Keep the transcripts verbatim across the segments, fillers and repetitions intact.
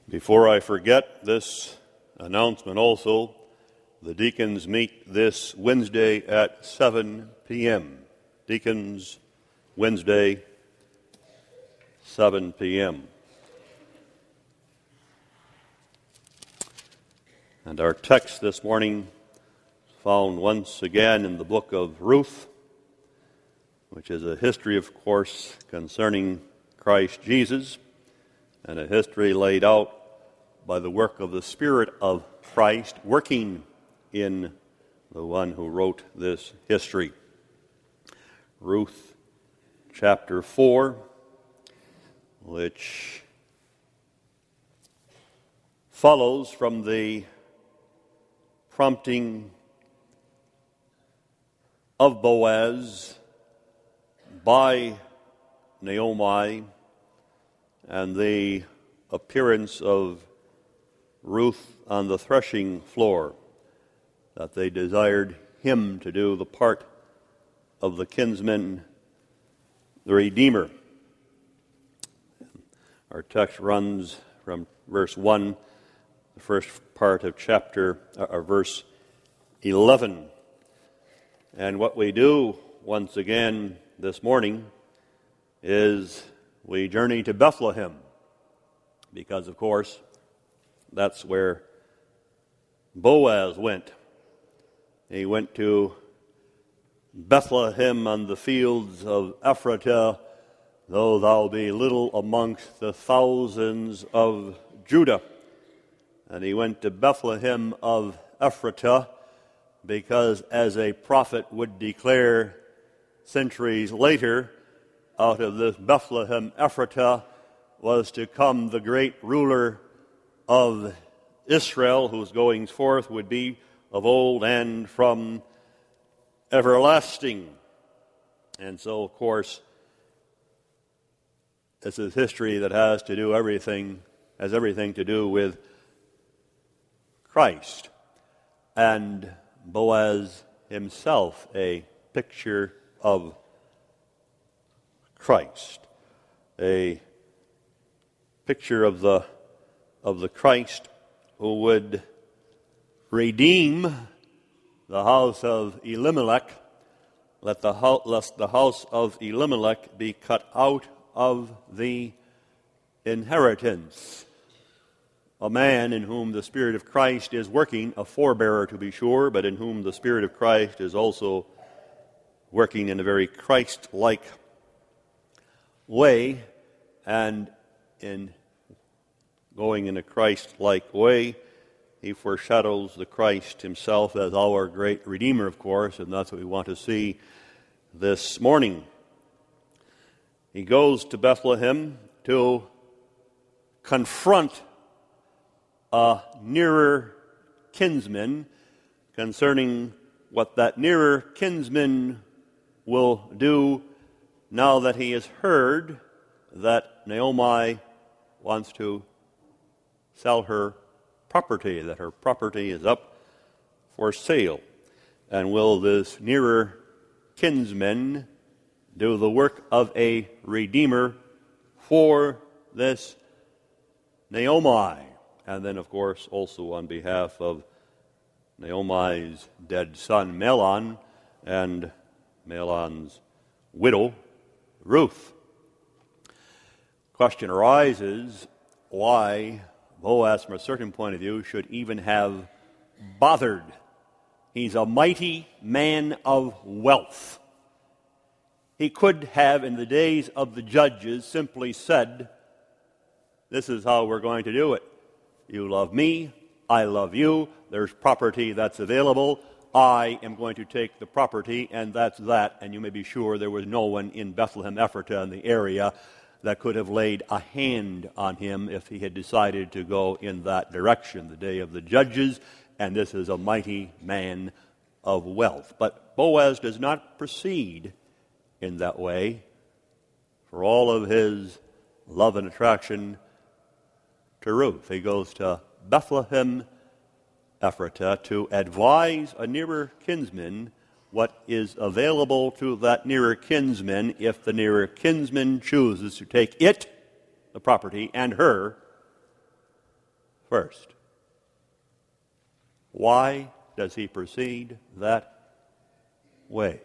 Before I forget this announcement also, the deacons meet this Wednesday at seven p.m. Deacons, Wednesday, seven p.m. And our text this morning is found once again in the book of Ruth, which is a history, of course, concerning Christ Jesus, and a history laid out by the work of the Spirit of Christ working in the one who wrote this history. Ruth chapter four, which follows from the prompting of Boaz by Naomi and the appearance of Ruth on the threshing floor, that they desired him to do the part of the kinsman, the Redeemer. Our text runs from verse one, the first part of chapter, or verse eleven. And what we do once again this morning is we journey to Bethlehem, because, of course, that's where Boaz went. He went to Bethlehem on the fields of Ephratah, though thou be little amongst the thousands of Judah. And he went to Bethlehem of Ephratah because, as a prophet would declare centuries later, out of this Bethlehem Ephratah was to come the great ruler of Israel, whose goings forth would be of old and from everlasting. And so, of course, this is history that has to do everything, has everything to do with Christ. And Boaz himself, a picture of Christ, a picture of the of the Christ who would redeem the house of Elimelech, let the house, lest the house of Elimelech be cut out of the inheritance. A man in whom the Spirit of Christ is working, a forebearer to be sure, but in whom the Spirit of Christ is also working in a very Christ-like way, and in going in a Christ-like way, he foreshadows the Christ himself as our great Redeemer, of course, and that's what we want to see this morning. He goes to Bethlehem to confront a nearer kinsman concerning what that nearer kinsman will do now that he has heard that Naomi wants to sell her property, that her property is up for sale. And will this nearer kinsman do the work of a redeemer for this Naomi? And then, of course, also on behalf of Naomi's dead son, Mahlon, and Mahlon's widow, Ruth. Question arises, why Boaz, from a certain point of view, should even have bothered. He's a mighty man of wealth. He could have, in the days of the judges, simply said, this is how we're going to do it. You love me, I love you, there's property that's available, I am going to take the property, and that's that. And you may be sure there was no one in Bethlehem Ephratah in the area that could have laid a hand on him if he had decided to go in that direction, the day of the judges, and this is a mighty man of wealth. But Boaz does not proceed in that way, for all of his love and attraction to Ruth. He goes to Bethlehem Ephratah to advise a nearer kinsman what is available to that nearer kinsman if the nearer kinsman chooses to take it, the property, and her first. Why does he proceed that way?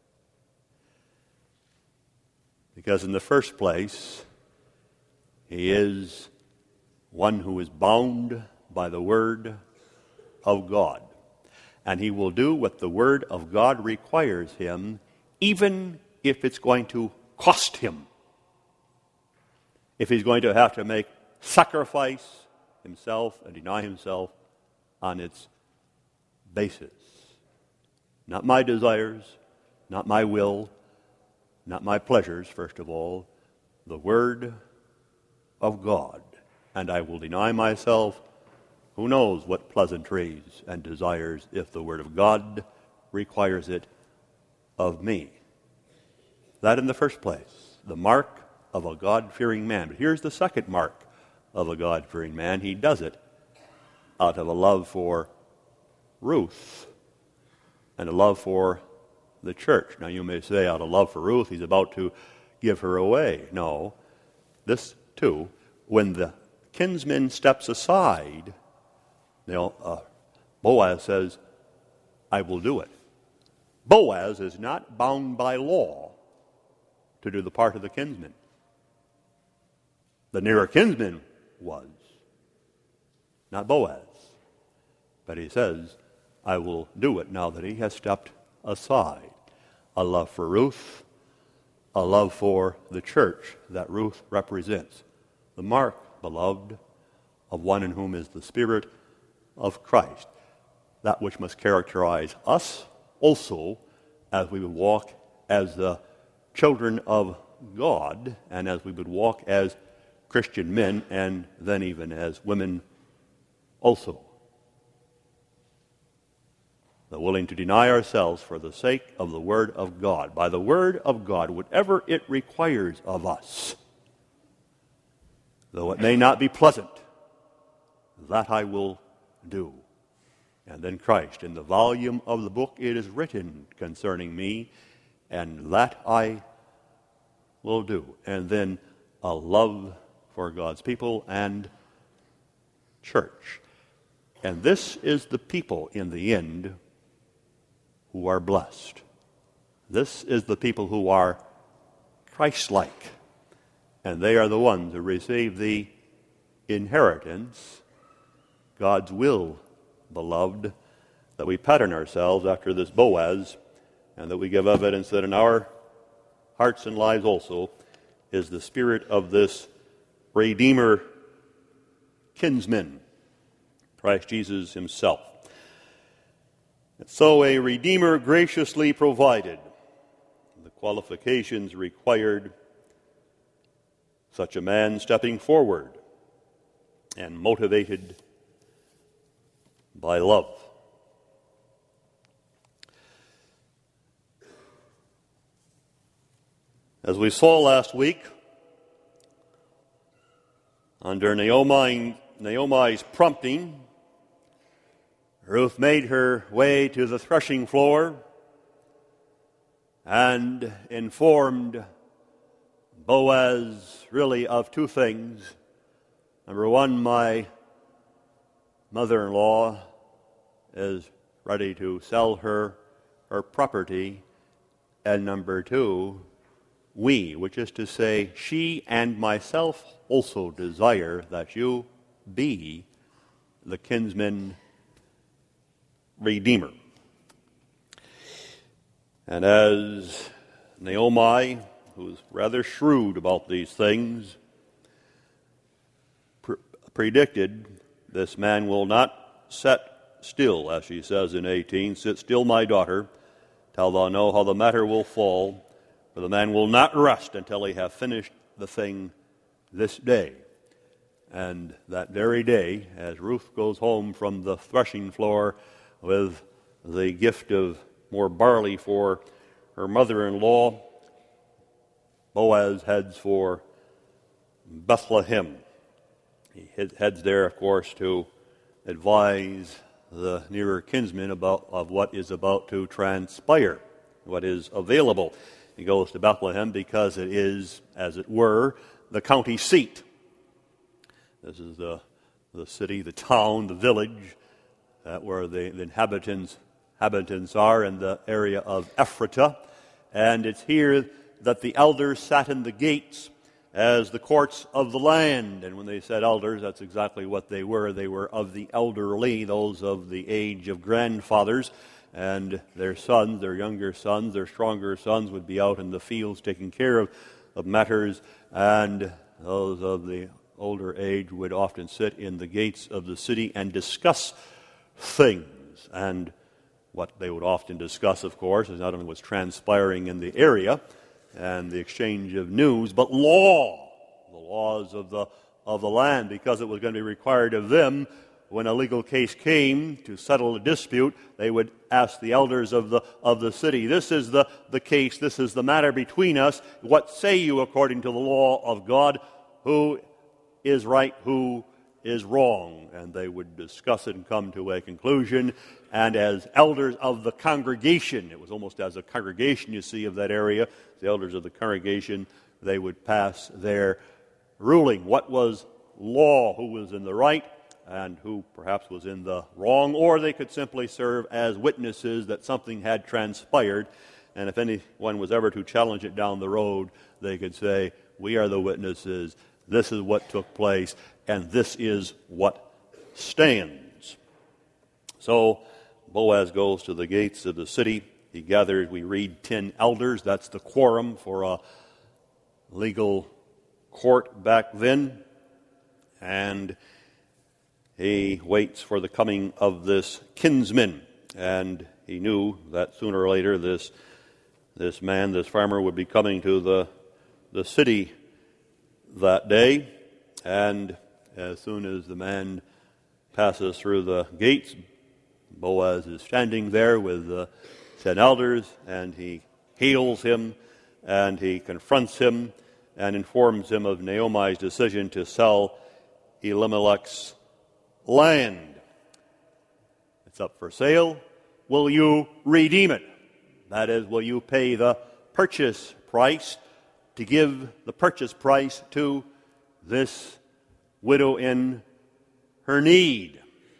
Because in the first place, he is one who is bound by the Word of God. And he will do what the Word of God requires him, even if it's going to cost him. If he's going to have to make sacrifice himself and deny himself on its basis. Not my desires, not my will, not my pleasures, first of all, the Word of God. And I will deny myself, who knows what pleasantries and desires, if the Word of God requires it of me. That in the first place, the mark of a God-fearing man. But here's the second mark of a God-fearing man. He does it out of a love for Ruth and a love for the church. Now you may say, out of love for Ruth, he's about to give her away. No. This, too, when the kinsman steps aside, you know, uh, Boaz says, I will do it. Boaz is not bound by law to do the part of the kinsman. The nearer kinsman was, not Boaz. But he says, I will do it now that he has stepped aside. A love for Ruth, a love for the church that Ruth represents. The mark, beloved, of one in whom is the Spirit of Christ. That which must characterize us also as we would walk as the children of God and as we would walk as Christian men and then even as women also. The willing to deny ourselves for the sake of the Word of God. By the Word of God, whatever it requires of us, though it may not be pleasant, that I will do. And then Christ, in the volume of the book, it is written concerning me, and that I will do. And then a love for God's people and church. And this is the people in the end who are blessed. This is the people who are Christ-like. And they are the ones who receive the inheritance, God's will, beloved, that we pattern ourselves after this Boaz, and that we give evidence that in our hearts and lives also is the spirit of this Redeemer kinsman, Christ Jesus himself. And so a Redeemer graciously provided the qualifications required, such a man stepping forward and motivated by love. As we saw last week, under Naomi, Naomi's prompting, Ruth made her way to the threshing floor and informed Boaz really of two things. Number one, my mother-in-law is ready to sell her her property. And number two, we, which is to say, she and myself also desire that you be the kinsman redeemer. And as Naomi, who's rather shrewd about these things, pre- predicted, this man will not set still, as she says in eighteen, sit still, my daughter, till thou know how the matter will fall, for the man will not rest until he have finished the thing this day. And that very day, as Ruth goes home from the threshing floor with the gift of more barley for her mother-in-law, Boaz heads for Bethlehem. He heads there, of course, to advise the nearer kinsman about of what is about to transpire, what is available. He goes to Bethlehem because it is, as it were, the county seat. This is the the city, the town, the village, uh, where the, the inhabitants, inhabitants are in the area of Ephrata. And it's here that the elders sat in the gates as the courts of the land. And when they said elders, that's exactly what they were. They were of the elderly, those of the age of grandfathers. And their sons, their younger sons, their stronger sons would be out in the fields taking care of, of matters. And those of the older age would often sit in the gates of the city and discuss things. And what they would often discuss, of course, is not only what's transpiring in the area and the exchange of news, but law, the laws of the of the land, because it was going to be required of them when a legal case came to settle a dispute. They would ask the elders of the of the city, "This is the, the case, this is the matter between us. What say you according to the law of God? Who is right, who is wrong?" And they would discuss it and come to a conclusion. And as elders of the congregation, it was almost as a congregation, you see, of that area, the elders of the congregation, they would pass their ruling. What was law? Who was in the right and who perhaps was in the wrong? Or they could simply serve as witnesses that something had transpired. And if anyone was ever to challenge it down the road, they could say, "We are the witnesses. This is what took place, and this is what stands." So Boaz goes to the gates of the city. He gathers, we read, ten elders. That's the quorum for a legal court back then. And he waits for the coming of this kinsman. And he knew that sooner or later this this man, this farmer, would be coming to the the city that day. And as soon as the man passes through the gates, Boaz is standing there with the ten elders, and he hails him, and he confronts him, and informs him of Naomi's decision to sell Elimelech's land. It's up for sale. Will you redeem it? That is, will you pay the purchase price to give the purchase price to this widow in her need?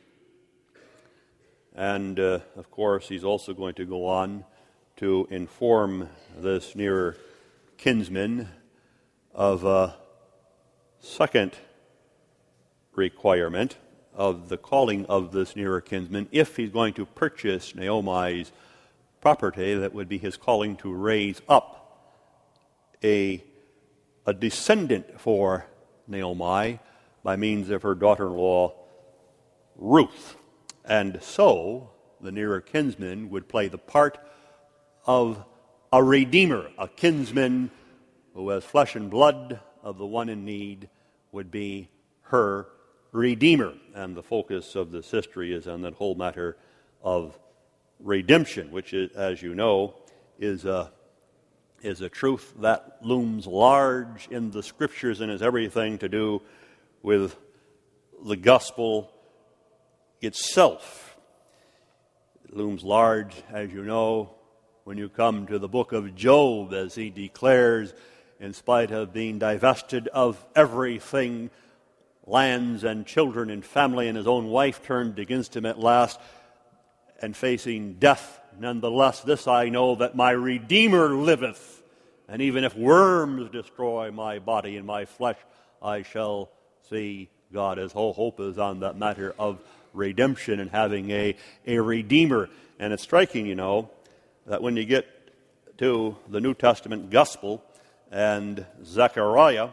And, uh, of course, he's also going to go on to inform this nearer kinsman of a second requirement of the calling of this nearer kinsman. If he's going to purchase Naomi's property, that would be his calling to raise up a, a descendant for Naomi by means of her daughter-in-law, Ruth. And so, the nearer kinsman would play the part of a redeemer, a kinsman who has flesh and blood of the one in need, would be her redeemer. And the focus of this history is on that whole matter of redemption, which, is, as you know, is a, is a truth that looms large in the Scriptures and has everything to do with the gospel itself. It looms large, as you know, when you come to the book of Job, as he declares, in spite of being divested of everything, lands and children and family, and his own wife turned against him at last, and facing death, nonetheless, this I know, that my Redeemer liveth, and even if worms destroy my body and my flesh, I shall see God. His whole hope is on that matter of redemption and having a, a Redeemer. And it's striking, you know, that when you get to the New Testament gospel, and Zechariah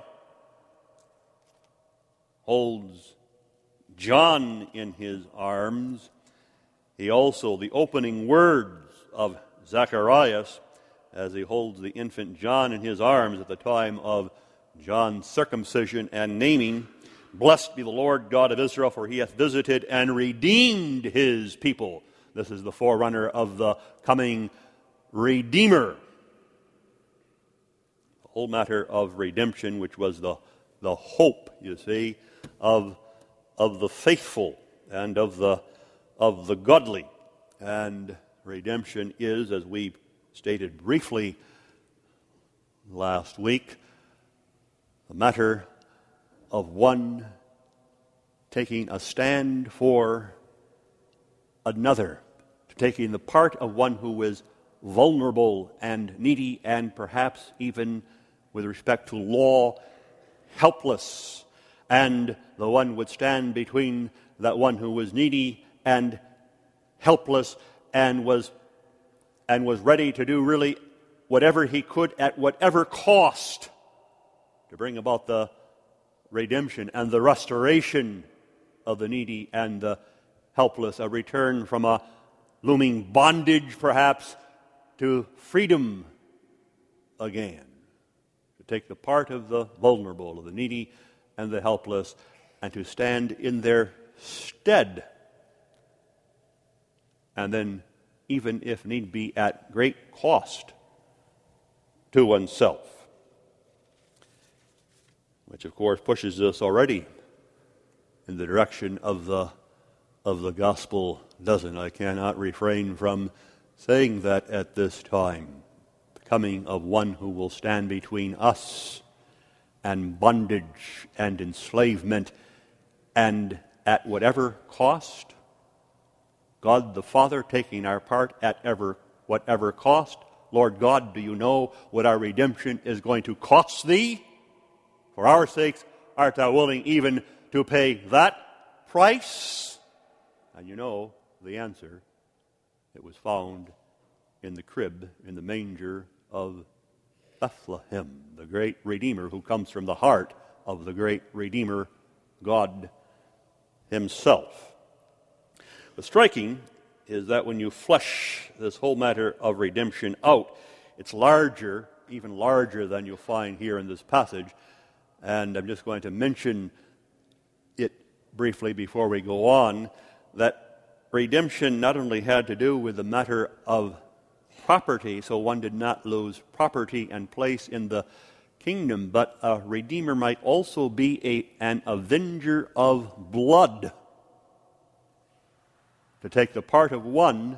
holds John in his arms, he also, the opening words of Zacharias, as he holds the infant John in his arms at the time of John's circumcision and naming, "Blessed be the Lord God of Israel, for he hath visited and redeemed his people." This is the forerunner of the coming Redeemer. The whole matter of redemption, which was the, the hope, you see, of, of the faithful and of the, of the godly. And redemption is, as we stated briefly last week, a matter of one taking a stand for another, taking the part of one who is vulnerable and needy and perhaps even with respect to law, helpless, and the one would stand between that one who was needy and helpless and was and was ready to do really whatever he could at whatever cost to bring about the redemption and the restoration of the needy and the helpless, a return from a looming bondage perhaps to freedom again, to take the part of the vulnerable, of the needy and the helpless, and to stand in their stead. And then, even if need be, at great cost to oneself. Which, of course, pushes us already in the direction of the of the gospel, doesn't it? I cannot refrain from saying that at this time. The coming of one who will stand between us and bondage and enslavement, and at whatever cost, God the Father taking our part at ever whatever cost. Lord God, do you know what our redemption is going to cost thee? For our sakes art thou willing even to pay that price? And you know the answer. It was found in the crib, in the manger of Bethlehem, the great Redeemer who comes from the heart of the great Redeemer, God himself. The striking is that when you flesh this whole matter of redemption out, it's larger, even larger than you'll find here in this passage. And I'm just going to mention it briefly before we go on, that redemption not only had to do with the matter of property, so one did not lose property and place in the kingdom, but a redeemer might also be a, an avenger of blood, to take the part of one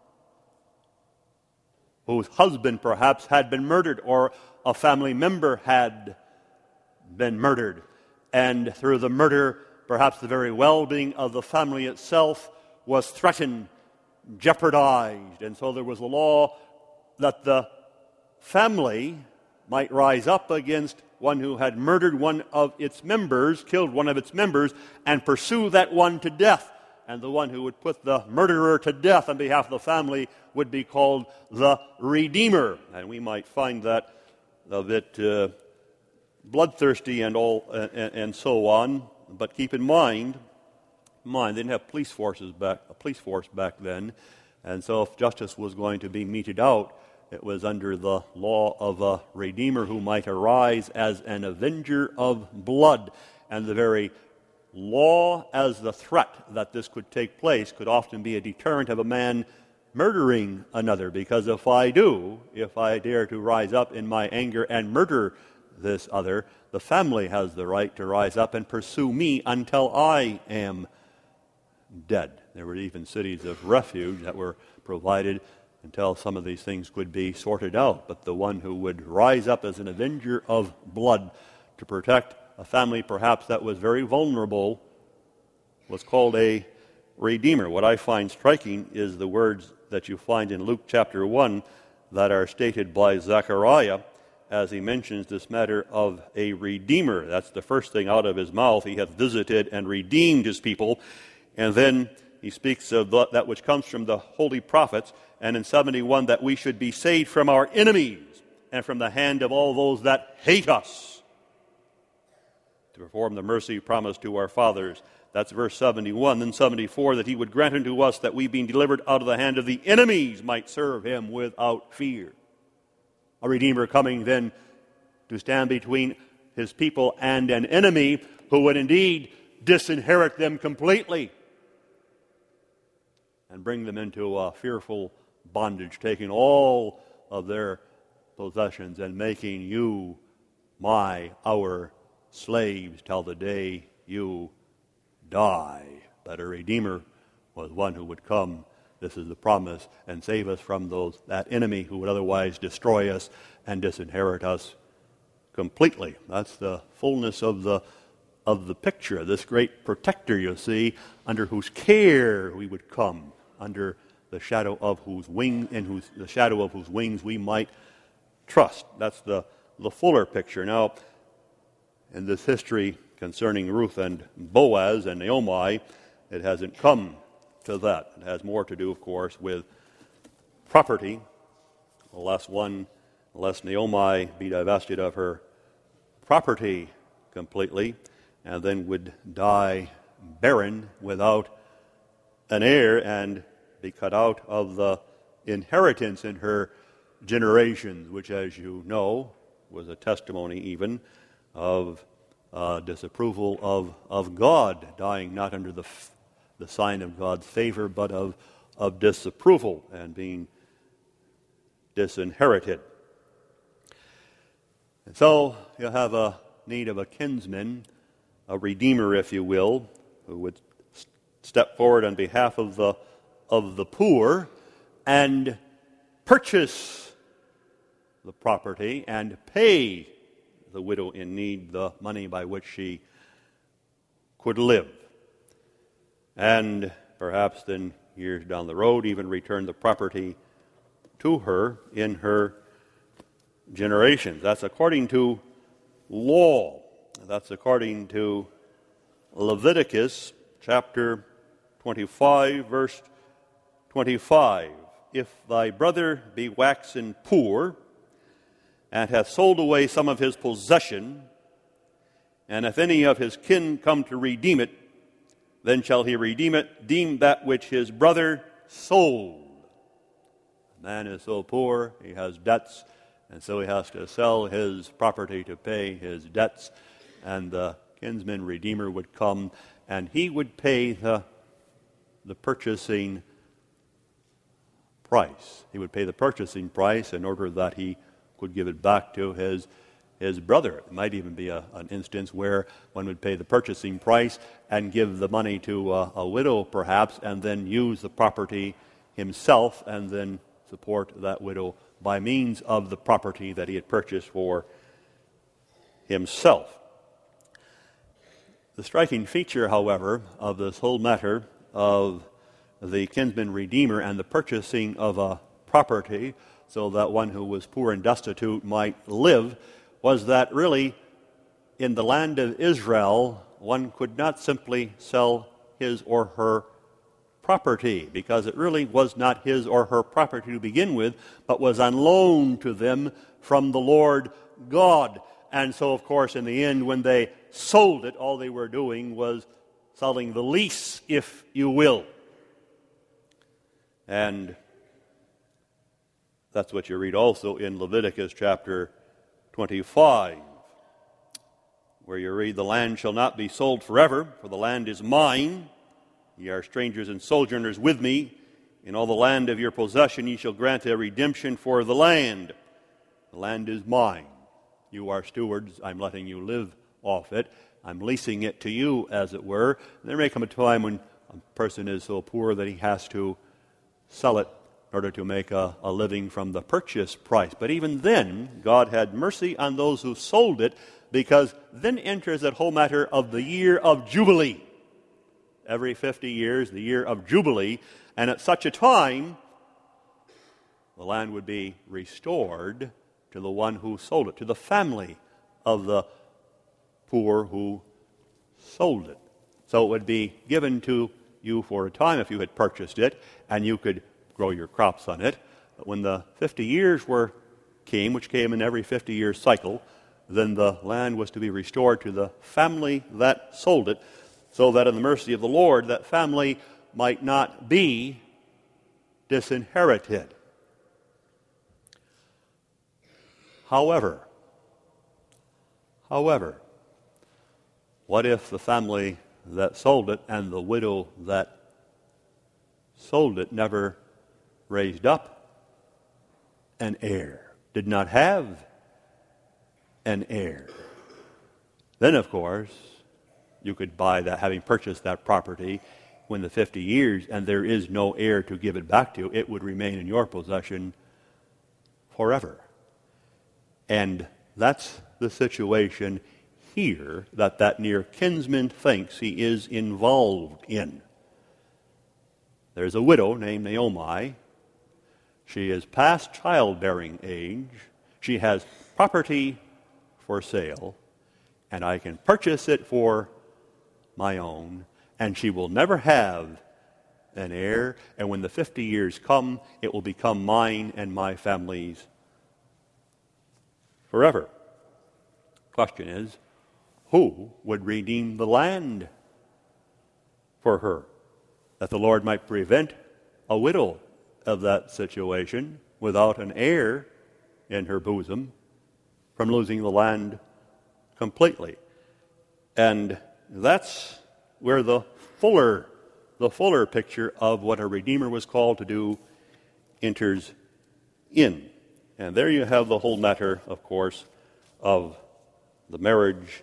whose husband perhaps had been murdered or a family member had been murdered, and through the murder perhaps the very well-being of the family itself was threatened, jeopardized. And so there was a law that the family might rise up against one who had murdered one of its members, killed one of its members, and pursue that one to death. And the one who would put the murderer to death on behalf of the family would be called the Redeemer. And we might find that a bit uh, bloodthirsty and all, uh, and, and so on. But keep in mind, mind they didn't have police forces back, a police force back then, and so if justice was going to be meted out, it was under the law of a redeemer who might arise as an avenger of blood, and the very law as the threat that this could take place could often be a deterrent of a man murdering another, because if I do, if I dare to rise up in my anger and murder this other, the family has the right to rise up and pursue me until I am dead. There were even cities of refuge that were provided until some of these things could be sorted out. But the one who would rise up as an avenger of blood to protect a family perhaps that was very vulnerable was called a redeemer. What I find striking is the words that you find in Luke chapter one that are stated by Zechariah as he mentions this matter of a redeemer. That's the first thing out of his mouth. He hath visited and redeemed his people. And then he speaks of that which comes from the holy prophets, and in seventy-one that we should be saved from our enemies and from the hand of all those that hate us, to perform the mercy promised to our fathers. That's verse seventy-one. Then seventy-four, that he would grant unto us that we, being delivered out of the hand of the enemies, might serve him without fear. A redeemer coming then to stand between his people and an enemy who would indeed disinherit them completely and bring them into a fearful bondage, taking all of their possessions and making you, my, our slaves till the day you die. But a redeemer was one who would come, this is the promise, and save us from those that enemy who would otherwise destroy us and disinherit us completely. That's the fullness of the of the picture, this great protector, you see, under whose care we would come, under the shadow of whose wing, in whose the shadow of whose wings we might trust. That's the, the fuller picture. Now, in this history concerning Ruth and Boaz and Naomi, it hasn't come to that. It has more to do, of course, with property, lest one, lest Naomi be divested of her property completely, and then would die barren without an heir and be cut out of the inheritance in her generations, which, as you know, was a testimony even of uh, disapproval of, of God, dying not under the, f- the sign of God's favor, but of, of disapproval and being disinherited. And so you have a need of a kinsman, a redeemer, if you will, who would step forward on behalf of the of the poor and purchase the property and pay the widow in need the money by which she could live. And perhaps then years down the road even return the property to her in her generations. That's according to law. That's according to Leviticus chapter twenty-five, verse twenty-five. If thy brother be waxen poor, and hath sold away some of his possession, and if any of his kin come to redeem it, then shall he redeem it, deem that which his brother sold. The man is so poor, he has debts, and so he has to sell his property to pay his debts, and the kinsman redeemer would come, and he would pay the, the purchasing price. He would pay the purchasing price in order that he could give it back to his his brother. It might even be a, an instance where one would pay the purchasing price and give the money to a, a widow, perhaps, and then use the property himself and then support that widow by means of the property that he had purchased for himself. The striking feature, however, of this whole matter of the kinsman redeemer and the purchasing of a property so that one who was poor and destitute might live was that really in the land of Israel one could not simply sell his or her property, because it really was not his or her property to begin with, but was on loan to them from the Lord God. And so, of course, in the end, when they sold it, all they were doing was selling the lease, if you will. And that's what you read also in Leviticus chapter twenty-five, where you read, "The land shall not be sold forever, for the land is mine. Ye are strangers and sojourners with me. In all the land of your possession ye shall grant a redemption for the land. The land is mine. You are stewards. I'm letting you live off it. I'm leasing it to you, as it were." And there may come a time when a person is so poor that he has to sell it in order to make a, a living from the purchase price. But even then, God had mercy on those who sold it, because then enters that whole matter of the year of Jubilee. Every fifty years, the year of Jubilee, and at such a time, the land would be restored to the one who sold it, to the family of the poor who sold it. So it would be given to you for a time if you had purchased it, and you could grow your crops on it. But when the fifty years were came, which came in every fifty-year cycle, then the land was to be restored to the family that sold it, so that in the mercy of the Lord, that family might not be disinherited. However, however, what if the family that sold it and the widow that sold it never raised up an heir, did not have an heir? Then, of course, you could buy that, having purchased that property when the fifty years, and there is no heir to give it back to, it would remain in your possession forever. And that's the situation here that that near kinsman thinks he is involved in. There's a widow named Naomi. She is past childbearing age. She has property for sale, and I can purchase it for my own, and she will never have an heir, and when the fifty years come, it will become mine and my family's forever. Question is, who would redeem the land for her, that the Lord might prevent a widow of that situation without an heir in her bosom from losing the land completely? And that's where the fuller the fuller picture of what a redeemer was called to do enters in. And there you have the whole matter, of course, of the marriage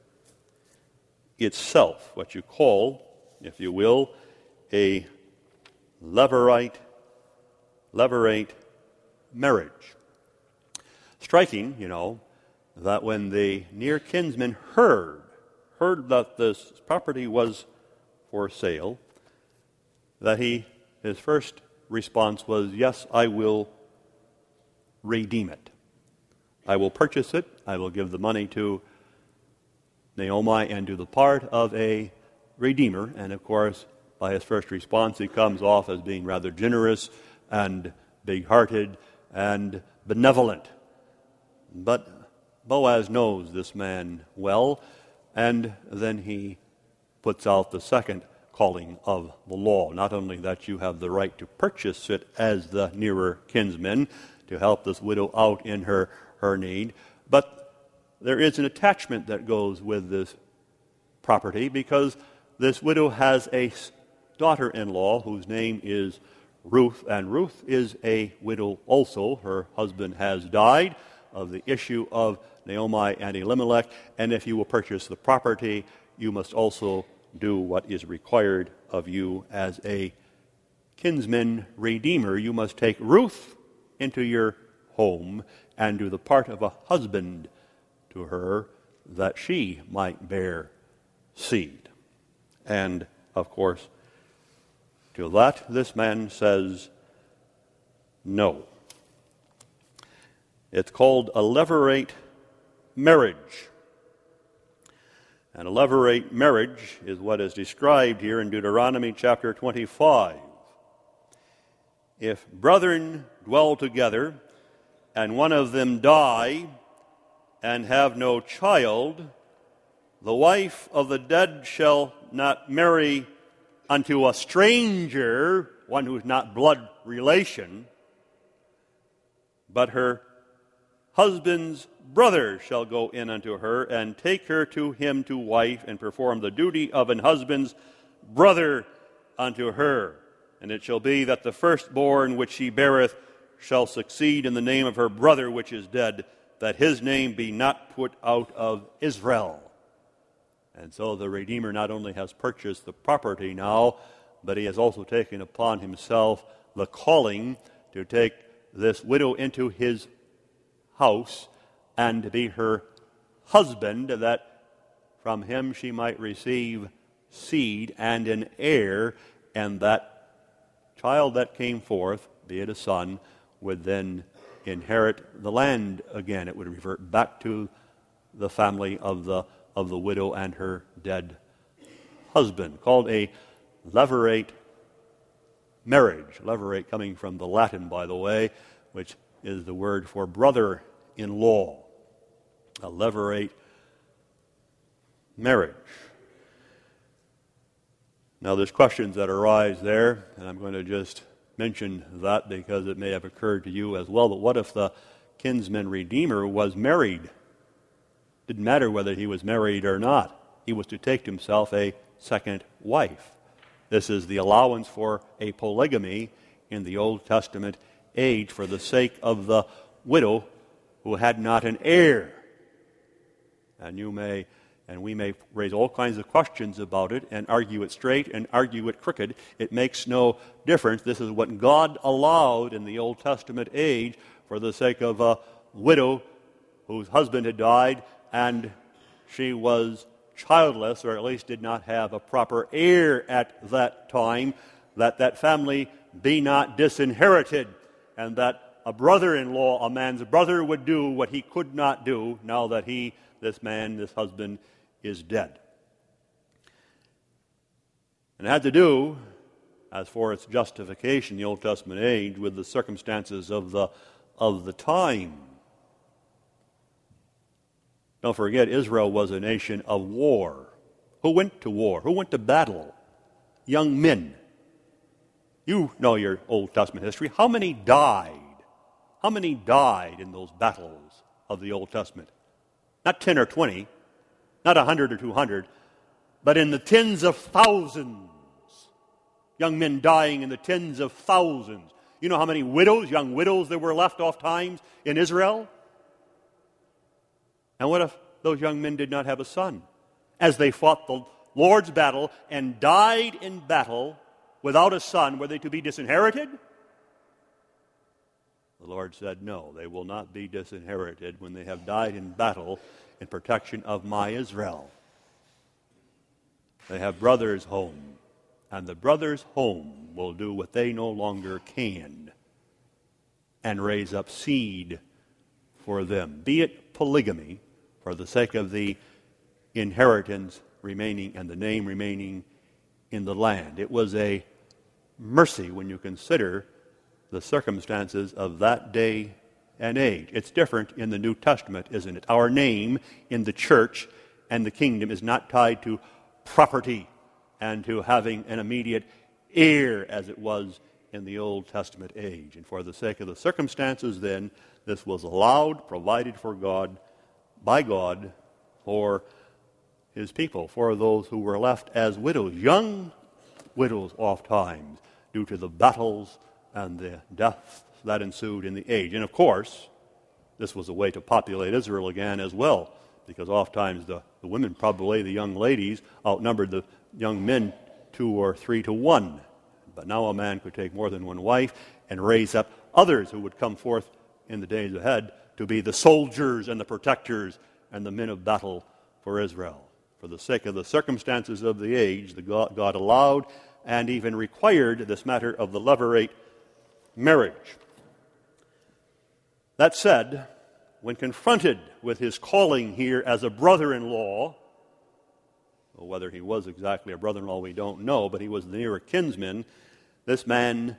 itself, what you call, if you will, a levirate, levirate marriage. Striking, you know, that when the near kinsman heard, heard that this property was for sale, that he, his first response was, yes, I will redeem it. I will purchase it. I will give the money to Naomi and do the part of a redeemer. And of course, by his first response, he comes off as being rather generous and big-hearted and benevolent. But Boaz knows this man well, and then he puts out the second calling of the law. Not only that you have the right to purchase it as the nearer kinsman to help this widow out in her, her need, but there is an attachment that goes with this property, because this widow has a daughter-in-law whose name is Ruth, and Ruth is a widow also. Her husband has died of the issue of Naomi and Elimelech, and if you will purchase the property, you must also do what is required of you as a kinsman redeemer. You must take Ruth into your home and do the part of a husband to her, that she might bear seed. And, of course, to that this man says no. It's called a levirate marriage. And a levirate marriage is what is described here in Deuteronomy chapter twenty-five. If brethren dwell together, and one of them die, and have no child, the wife of the dead shall not marry unto a stranger, one who is not blood relation, but her husband's brother shall go in unto her, and take her to him to wife, and perform the duty of an husband's brother unto her. And it shall be that the firstborn which she beareth shall succeed in the name of her brother which is dead, that his name be not put out of Israel. And so the Redeemer not only has purchased the property now, but he has also taken upon himself the calling to take this widow into his house and to be her husband, that from him she might receive seed and an heir, and that child that came forth, be it a son, would then inherit the land again. It would revert back to the family of the of the widow and her dead husband, called a levirate marriage. Levirate coming from the Latin, by the way, which is the word for brother-in-law. A levirate marriage. Now there's questions that arise there, and I'm going to just mention that because it may have occurred to you as well. But what if the kinsman redeemer was married? Didn't matter whether he was married or not. He was to take to himself a second wife. This is the allowance for a polygamy in the Old Testament age for the sake of the widow who had not an heir. And you may, and we may raise all kinds of questions about it and argue it straight and argue it crooked. It makes no difference. This is what God allowed in the Old Testament age for the sake of a widow whose husband had died, and she was childless, or at least did not have a proper heir at that time, that that family be not disinherited, and that a brother-in-law, a man's brother, would do what he could not do now that he, this man, this husband, is dead. And it had to do, as for its justification, the Old Testament age, with the circumstances of the of the time. Don't forget, Israel was a nation of war. Who went to war? Who went to battle? Young men. You know your Old Testament history. How many died? How many died in those battles of the Old Testament? Not ten or twenty, not a hundred or two hundred, but in the tens of thousands. Young men dying in the tens of thousands. You know how many widows, young widows, there were left oft times in Israel? And what if those young men did not have a son? As they fought the Lord's battle and died in battle without a son, were they to be disinherited? The Lord said, no, they will not be disinherited when they have died in battle in protection of my Israel. They have brothers home, and the brothers home will do what they no longer can and raise up seed for them, be it polygamy, for the sake of the inheritance remaining and the name remaining in the land. It was a mercy when you consider the circumstances of that day and age. It's different in the New Testament, isn't it? Our name in the church and the kingdom is not tied to property and to having an immediate heir as it was in the Old Testament age. And for the sake of the circumstances then, this was allowed, provided for God, by God, for his people, for those who were left as widows, young widows oft times, due to the battles and the deaths that ensued in the age. And of course, this was a way to populate Israel again as well, because oft times the, the women, probably the young ladies, outnumbered the young men two or three to one. But now a man could take more than one wife and raise up others who would come forth in the days ahead to be the soldiers and the protectors and the men of battle for Israel. For the sake of the circumstances of the age, the God, God allowed and even required this matter of the levirate marriage. That said, when confronted with his calling here as a brother-in-law, well, whether he was exactly a brother-in-law we don't know, but he was the nearer kinsman, this man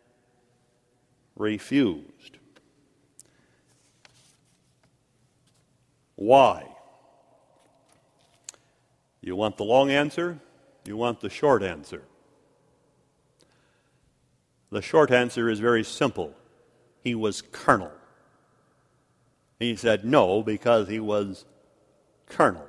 refused. Why? You want the long answer? You want the short answer? The short answer is very simple. He was carnal. He said no because he was carnal.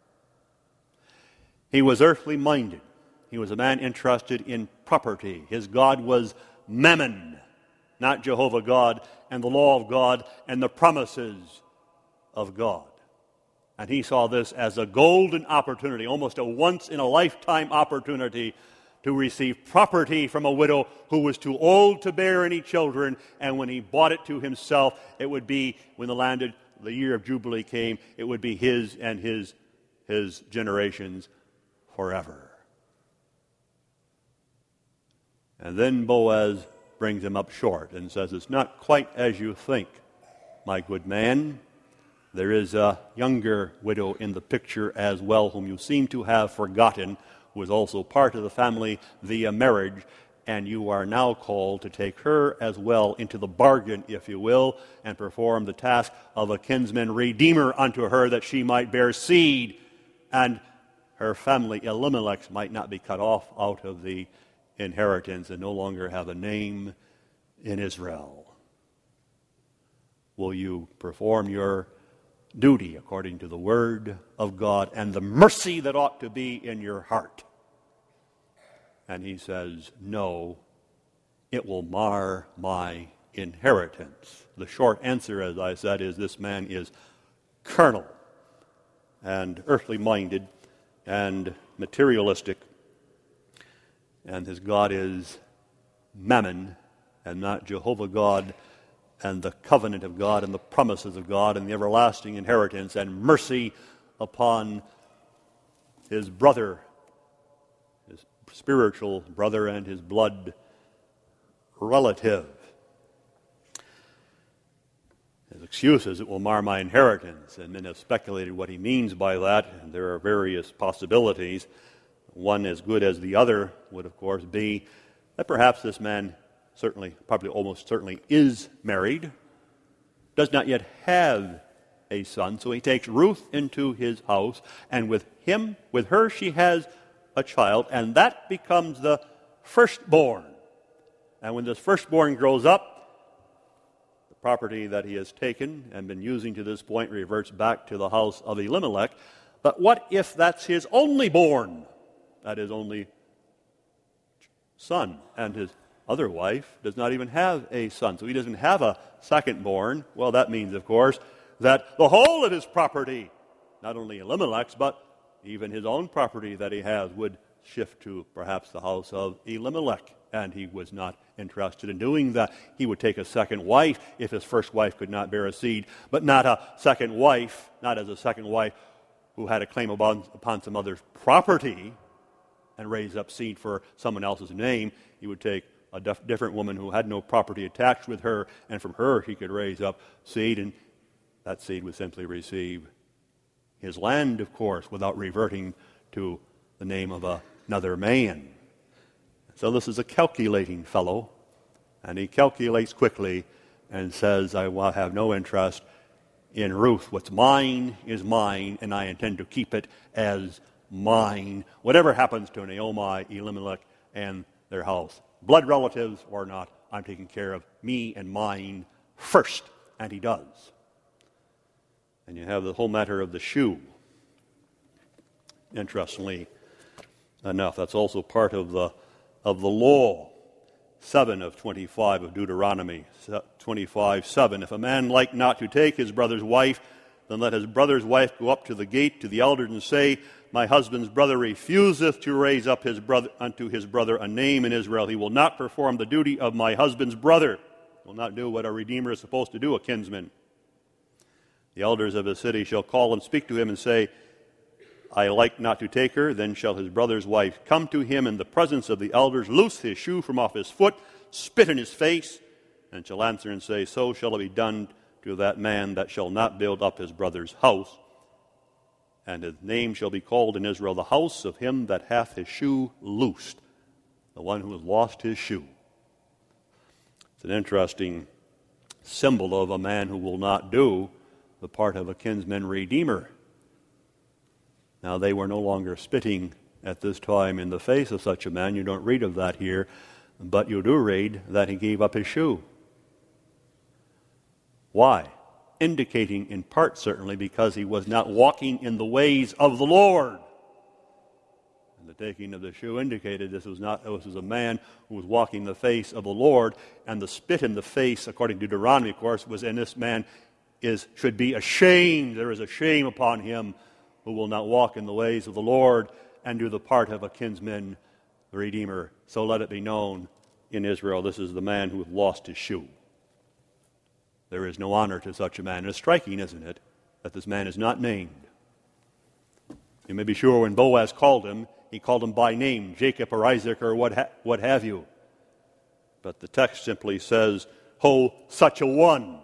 He was earthly minded. He was a man interested in property. His God was Mammon, not Jehovah God and the law of God and the promises of God. And he saw this as a golden opportunity, almost a once-in-a-lifetime opportunity to receive property from a widow who was too old to bear any children, and when he bought it to himself, it would be, when the land of the year of Jubilee came, it would be his and his, his generations forever. And then Boaz brings him up short and says, it's not quite as you think, my good man. There is a younger widow in the picture as well, whom you seem to have forgotten, who is also part of the family via marriage, and you are now called to take her as well into the bargain, if you will, and perform the task of a kinsman redeemer unto her, that she might bear seed, and her family, Elimelech, might not be cut off out of the inheritance and no longer have a name in Israel. Will you perform your duty according to the word of God and the mercy that ought to be in your heart? And he says, no, it will mar my inheritance. The short answer, as I said, is this man is carnal and earthly minded and materialistic, and his God is Mammon and not Jehovah God and the covenant of God and the promises of God and the everlasting inheritance and mercy upon his brother, his spiritual brother and his blood relative. His excuse is, it will mar my inheritance, and men have speculated what he means by that, and there are various possibilities. One as good as the other would, of course, be that perhaps this man certainly, probably almost certainly, is married, does not yet have a son, so he takes Ruth into his house, and with him, with her, she has a child, and that becomes the firstborn. And when this firstborn grows up, the property that he has taken and been using to this point reverts back to the house of Elimelech. But what if that's his only born? That is, only son, and his other wife does not even have a son, so he doesn't have a second born. Well, that means, of course, that the whole of his property, not only Elimelech's, but even his own property that he has, would shift to perhaps the house of Elimelech, and he was not interested in doing that. He would take a second wife if his first wife could not bear a seed, but not a second wife, not as a second wife who had a claim upon, upon some other's property and raise up seed for someone else's name. He would take a dif- different woman who had no property attached with her, and from her he could raise up seed, and that seed would simply receive his land, of course, without reverting to the name of a, another man. So this is a calculating fellow, and he calculates quickly and says, I will have no interest in Ruth. What's mine is mine, and I intend to keep it as mine, whatever happens to Naomi, Elimelech, and their house. Blood relatives or not, I'm taking care of me and mine first, and he does. And you have the whole matter of the shoe. Interestingly enough, that's also part of the of the law. seven of twenty-five of Deuteronomy, twenty-five seven. If a man like not to take his brother's wife, then let his brother's wife go up to the gate to the elders and say, my husband's brother refuseth to raise up his brother unto his brother a name in Israel. He will not perform the duty of my husband's brother. He will not do what a redeemer is supposed to do, a kinsman. The elders of his city shall call and speak to him and say, I like not to take her. Then shall his brother's wife come to him in the presence of the elders, loose his shoe from off his foot, spit in his face, and shall answer and say, so shall it be done to that man that shall not build up his brother's house. And his name shall be called in Israel the house of him that hath his shoe loosed, the one who has lost his shoe. It's an interesting symbol of a man who will not do the part of a kinsman redeemer. Now, they were no longer spitting at this time in the face of such a man. You don't read of that here, but you do read that he gave up his shoe. Why? Indicating in part, certainly, because he was not walking in the ways of the Lord. And the taking of the shoe indicated this was not this was a man who was walking the face of the Lord, and the spit in the face, according to Deuteronomy, of course, was in this man is should be ashamed. There is a shame upon him who will not walk in the ways of the Lord and do the part of a kinsman redeemer. So let it be known in Israel, this is the man who has lost his shoe. There is no honor to such a man. And it's striking, isn't it, that this man is not named. You may be sure when Boaz called him, he called him by name, Jacob or Isaac or what, ha- what have you. But the text simply says, ho, such a one.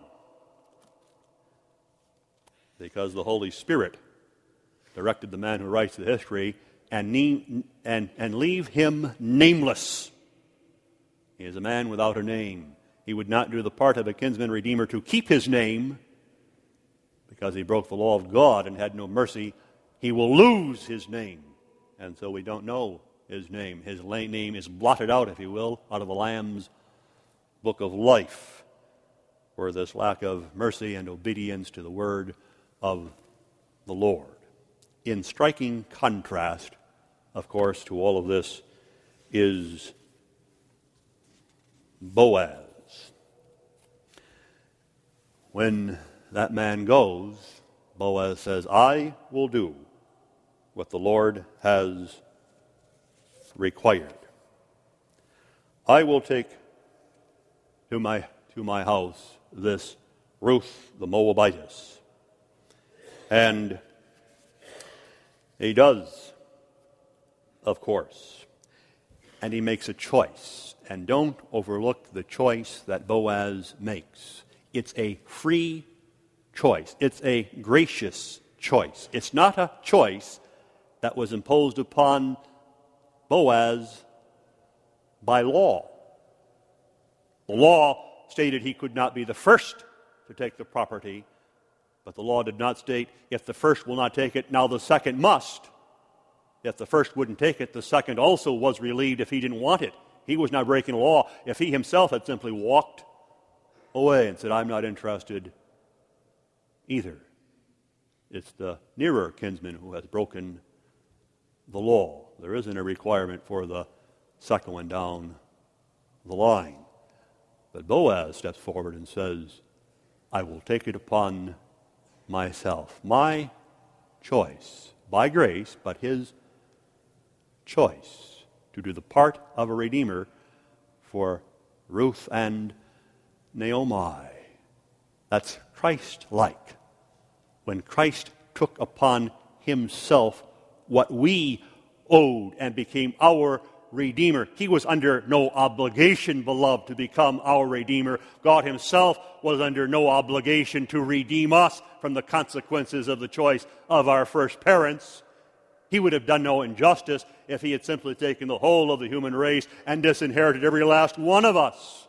Because the Holy Spirit directed the man who writes the history and, ne- and, and leave him nameless. He is a man without a name. He would not do the part of a kinsman redeemer to keep his name because he broke the law of God and had no mercy. He will lose his name. And so we don't know his name. His name is blotted out, if you will, out of the Lamb's book of life for this lack of mercy and obedience to the word of the Lord. In striking contrast, of course, to all of this is Boaz. When that man goes, Boaz says, I will do what the Lord has required. I will take to my, to my house this Ruth the Moabitess, and He does, of course. And he makes a choice. And don't overlook the choice that Boaz makes. It's a free choice. It's a gracious choice. It's not a choice that was imposed upon Boaz by law. The law stated he could not be the first to take the property, but the law did not state if the first will not take it, now the second must. If the first wouldn't take it, the second also was relieved if he didn't want it. He was not breaking the law if he himself had simply walked away and said, I'm not interested either. It's the nearer kinsman who has broken the law. There isn't a requirement for the second one down the line. But Boaz steps forward and says, I will take it upon myself. My choice, by grace, but his choice to do the part of a redeemer for Ruth and Naomi. That's Christ-like. When Christ took upon himself what we owed and became our Redeemer. He was under no obligation, beloved, to become our Redeemer. God himself was under no obligation to redeem us from the consequences of the choice of our first parents. He would have done no injustice if he had simply taken the whole of the human race and disinherited every last one of us.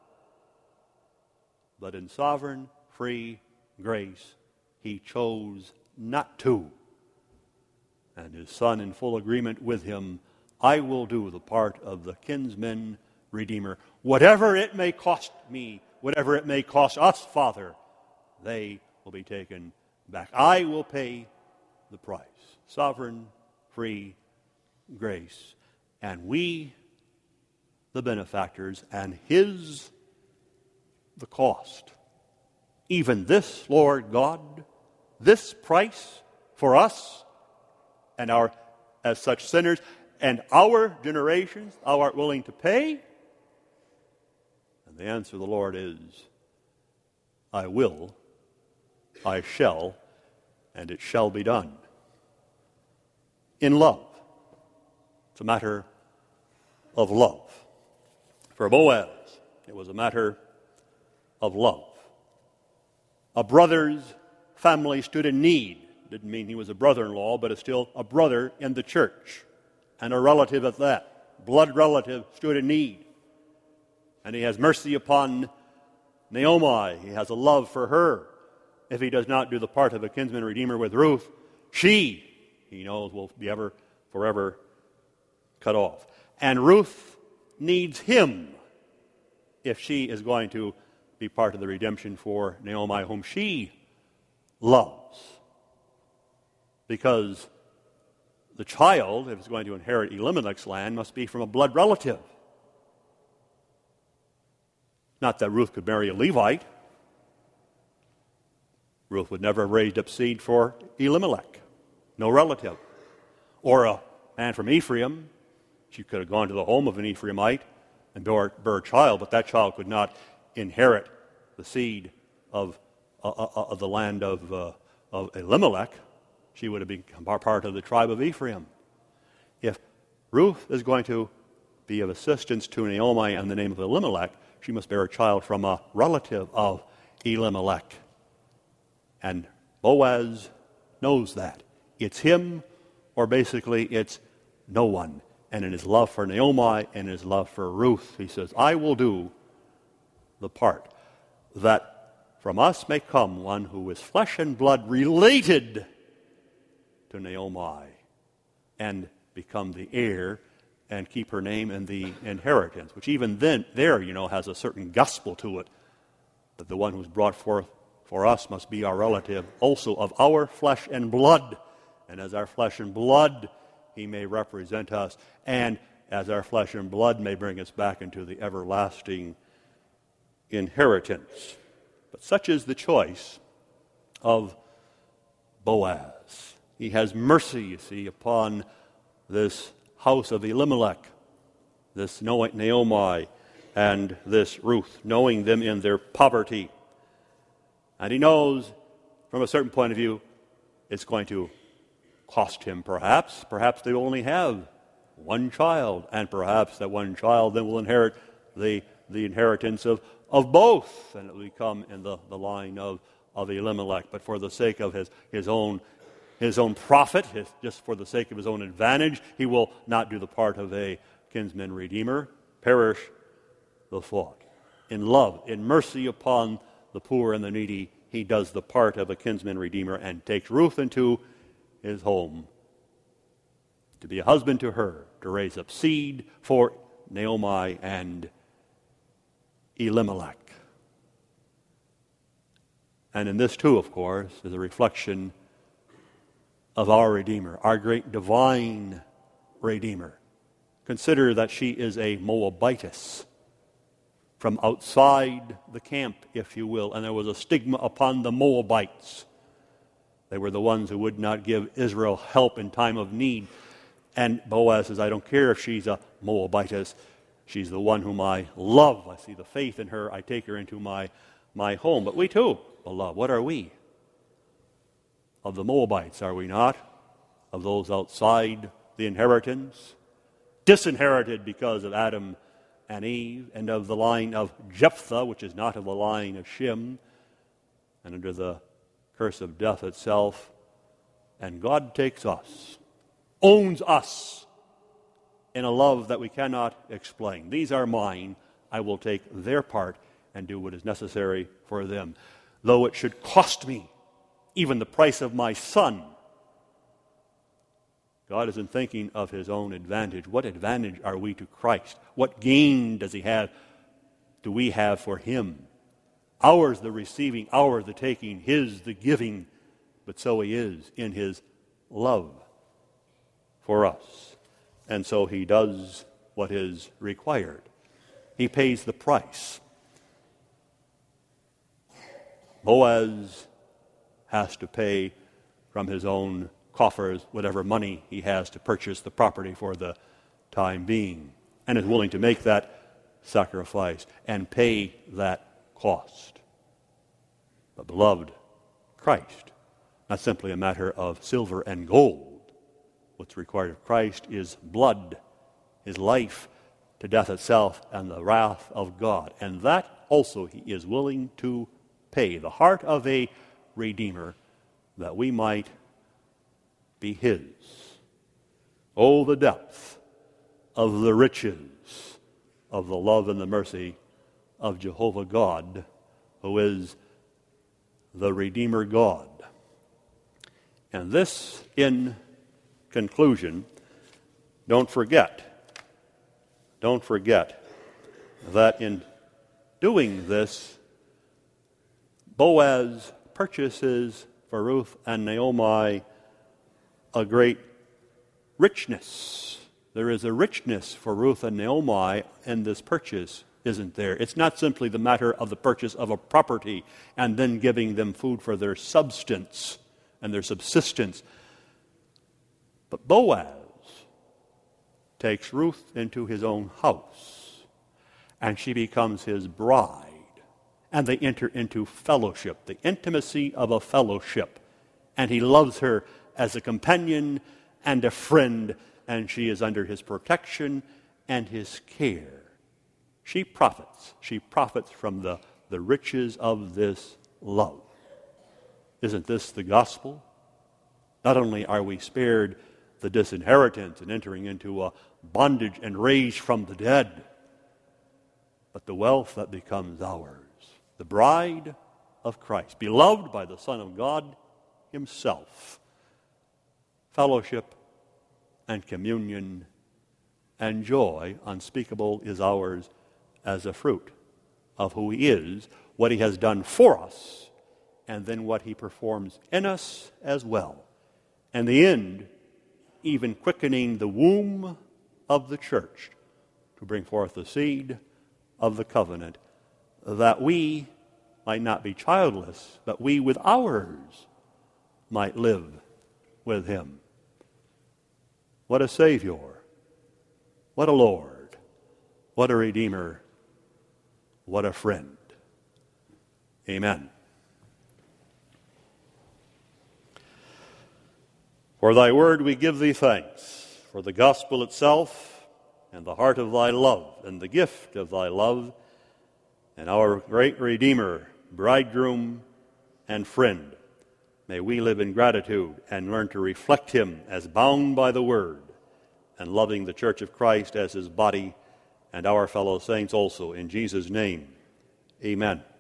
But in sovereign, free grace, he chose not to. And his Son, in full agreement with him, I will do the part of the kinsman redeemer. Whatever it may cost me, whatever it may cost us, Father, they will be taken back. I will pay the price. Sovereign, free grace. And we, the benefactors, and his, the cost. Even this, Lord God, this price for us and our, as such sinners, and our generations, thou art willing to pay? And the answer of the Lord is, I will, I shall, and it shall be done. In love. It's a matter of love. For Boaz, it was a matter of love. A brother's family stood in need. Didn't mean he was a brother-in-law, but is still a brother in the church. And a relative at that. Blood relative stood in need. And he has mercy upon Naomi. He has a love for her. If he does not do the part of a kinsman redeemer with Ruth, she, he knows, will be ever, forever cut off. And Ruth needs him if she is going to be part of the redemption for Naomi, whom she loves. Because the child, if it's going to inherit Elimelech's land, must be from a blood relative. Not that Ruth could marry a Levite. Ruth would never have raised up seed for Elimelech. No relative. Or a man from Ephraim. She could have gone to the home of an Ephraimite and bore, bore a child, but that child could not inherit the seed of, uh, uh, of the land of, uh, of Elimelech. She would have become part of the tribe of Ephraim. If Ruth is going to be of assistance to Naomi in the name of Elimelech, she must bear a child from a relative of Elimelech. And Boaz knows that. It's him, or basically it's no one. And in his love for Naomi and his love for Ruth, he says, I will do the part that from us may come one who is flesh and blood related to Naomi and become the heir and keep her name in the inheritance, which even then, there, you know, has a certain gospel to it, that the one who's brought forth for us must be our relative, also of our flesh and blood. And as our flesh and blood, he may represent us, and as our flesh and blood may bring us back into the everlasting inheritance. But such is the choice of Boaz. He has mercy, you see, upon this house of Elimelech, this Naomi, and this Ruth, knowing them in their poverty. And he knows, from a certain point of view, it's going to cost him perhaps. Perhaps they only have one child, and perhaps that one child then will inherit the, the inheritance of, of both, and it will come in the, the line of, of Elimelech. But for the sake of his, his own his own profit, his, just for the sake of his own advantage, he will not do the part of a kinsman redeemer. Perish the thought. In love, in mercy upon the poor and the needy, he does the part of a kinsman redeemer and takes Ruth into his home to be a husband to her, to raise up seed for Naomi and Elimelech. And in this too, of course, is a reflection of our Redeemer, our great divine Redeemer. Consider that she is a Moabitess from outside the camp, if you will, and there was a stigma upon the Moabites. They were the ones who would not give Israel help in time of need. And Boaz says, I don't care if she's a Moabitess. She's the one whom I love. I see the faith in her. I take her into my, my home. But we too, beloved, what are we? Of the Moabites, are we not? Of those outside the inheritance? Disinherited because of Adam and Eve, and of the line of Jephthah, which is not of the line of Shem, and under the curse of death itself. And God takes us, owns us, in a love that we cannot explain. These are mine. I will take their part and do what is necessary for them. Though it should cost me even the price of my son, God isn't thinking of his own advantage. What advantage are we to Christ? What gain does he have, do we have for him? Ours the receiving, ours the taking, his the giving, but so he is in his love for us. And so he does what is required. He pays the price. Boaz has to pay from his own coffers whatever money he has to purchase the property for the time being, and is willing to make that sacrifice and pay that cost. But beloved, Christ, not simply a matter of silver and gold. What's required of Christ is blood, his life to death itself, and the wrath of God. And that also he is willing to pay, the heart of a Redeemer, that we might be his. Oh, the depth of the riches of the love and the mercy of Jehovah God, who is the Redeemer God. And this, in conclusion, don't forget, don't forget that in doing this, Boaz purchases for Ruth and Naomi a great richness. There is a richness for Ruth and Naomi in this purchase, isn't there? It's not simply the matter of the purchase of a property and then giving them food for their substance and their subsistence. But Boaz takes Ruth into his own house, and she becomes his bride. And they enter into fellowship, the intimacy of a fellowship. And he loves her as a companion and a friend, and she is under his protection and his care. She profits. She profits from the, the riches of this love. Isn't this the gospel? Not only are we spared the disinheritance and entering into a bondage and raised from the dead, but the wealth that becomes ours. The bride of Christ, beloved by the Son of God himself. Fellowship and communion and joy unspeakable is ours as a fruit of who he is, what he has done for us, and then what he performs in us as well. And the end, even quickening the womb of the church to bring forth the seed of the covenant, that we might not be childless, but we with ours might live with him. What a Savior, what a Lord, what a Redeemer, what a friend. Amen. For thy word we give thee thanks, for the gospel itself, and the heart of thy love, and the gift of thy love, and our great Redeemer, bridegroom, and friend. May we live in gratitude and learn to reflect him as bound by the word, and loving the church of Christ as his body, and our fellow saints also. In Jesus' name, amen.